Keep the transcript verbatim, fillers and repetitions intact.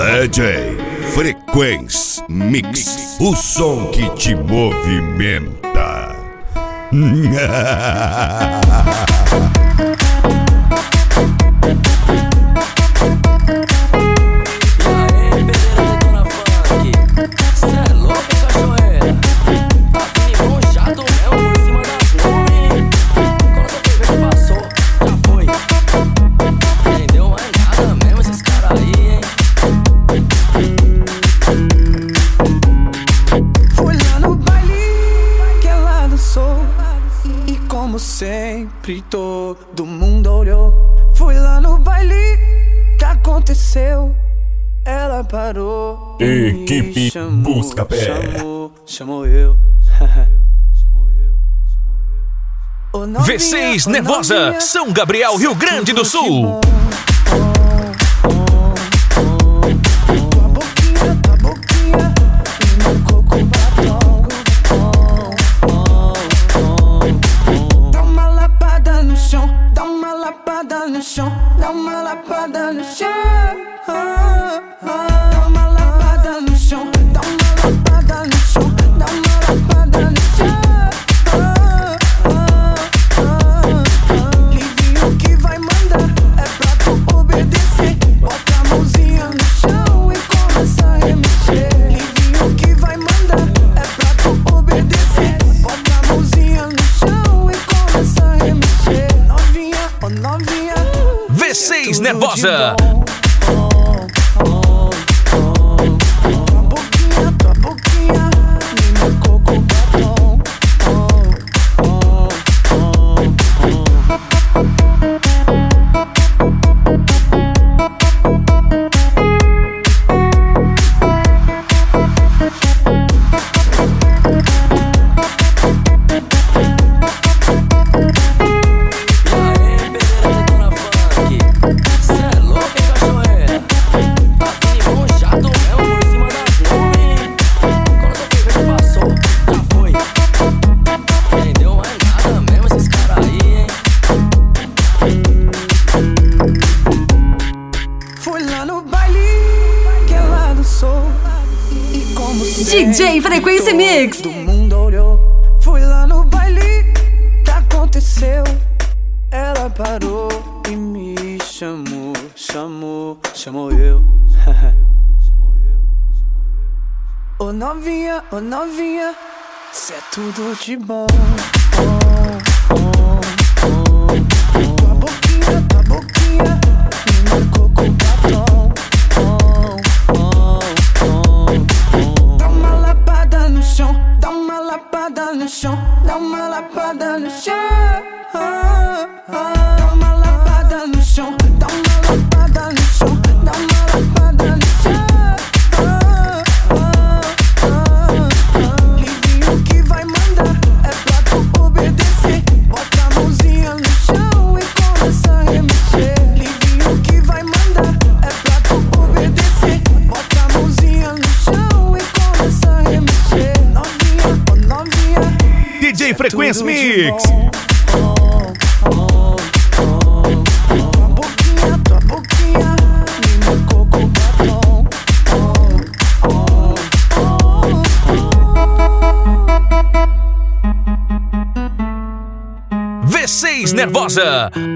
D J Frequência Mix, o som que te movimenta. Sempre todo mundo olhou. Fui lá no baile, que aconteceu? Ela parou. Equipe chamou, Busca Pé. Chamou, chamou eu. V seis Nervosa, São Gabriel, Rio Grande do Sul. Dá uma lapada no chão, ah, ah. Dá uma lapada no chão, dá uma lapada no chão, dá uma lapada no chão, ah, ah, ah, ah. Livinho que vai mandar, é pra tu obedecer. Bota a mãozinha no chão e começa a remexer. Livinho que vai mandar, é pra tu obedecer. Bota a mãozinha no chão e começa a remexer. Novinha, oh novinha, V seis Nervosa. Tua boquinha, tua boquinha, me marcou com batom. D J Frequência Mix. Todo mundo olhou. Fui lá no baile, que aconteceu? Ela parou e me chamou, chamou, chamou eu. Ô novinha, ô novinha, cê é tudo de bom. Tua boquinha, tua boquinha, me marcou com batom. Dá uma lapada no chão, dá uma lapada no chão, dá uma lapada no chão, ah, ah. Dá uma lapada no chão, dá uma lapada no chão, dá uma lapada no chão, ah, ah, ah, ah. Livinho que vai mandar, é pra tu obedecer. Bota a mãozinha no chão e começa a remexer. Livinho que vai mandar, é pra tu obedecer. Bota a mãozinha no chão e começa a remexer. Novinha, oh novinha, D J Frequência Mix. Tua boquinha, tua boquinha, me marcou com batom. V seis Nervosa,